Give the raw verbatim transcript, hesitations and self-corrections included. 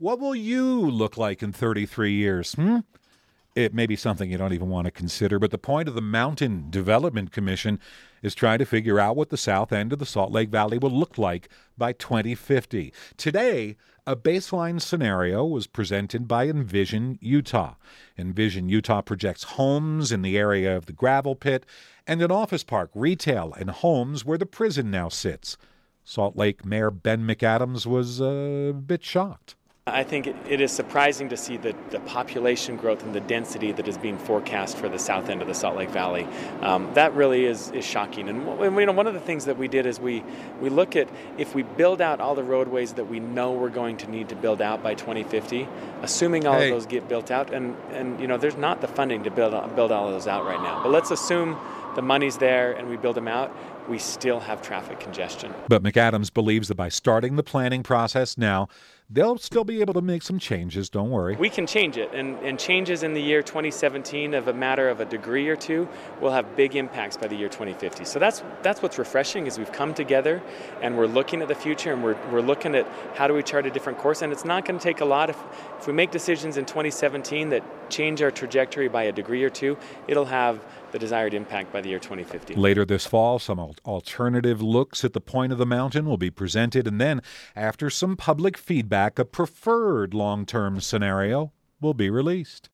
What will you look like in thirty-three years? Hmm? It may be something you don't even want to consider, but the point of the Mountain Development Commission is trying to figure out what the south end of the Salt Lake Valley will look like by twenty fifty. Today, a baseline scenario was presented by Envision Utah. Envision Utah projects homes in the area of the gravel pit and an office park, retail, and homes where the prison now sits. Salt Lake Mayor Ben McAdams was uh, a bit shocked. I think it is surprising to see the, the population growth and the density that is being forecast for the south end of the Salt Lake Valley. Um, that really is, is shocking. And you know, one of the things that we did is we, we look at if we build out all the roadways that we know we're going to need to build out by twenty fifty, assuming all hey. of those get built out, and, and you know, there's not the funding to build, build all of those out right now. But let's assume the money's there and we build them out, we still have traffic congestion. But McAdams believes that by starting the planning process now, they'll still be able to make some changes, don't worry. We can change it, and, and changes in the year twenty seventeen of a matter of a degree or two will have big impacts by the year twenty fifty. So that's that's what's refreshing is we've come together and we're looking at the future and we're we're looking at how do we chart a different course, and it's not going to take a lot. If, if we make decisions in twenty seventeen that change our trajectory by a degree or two, it'll have the desired impact by the year twenty fifty. Later this fall, some al- alternative looks at the point of the mountain will be presented, and then, after some public feedback, a preferred long-term scenario will be released.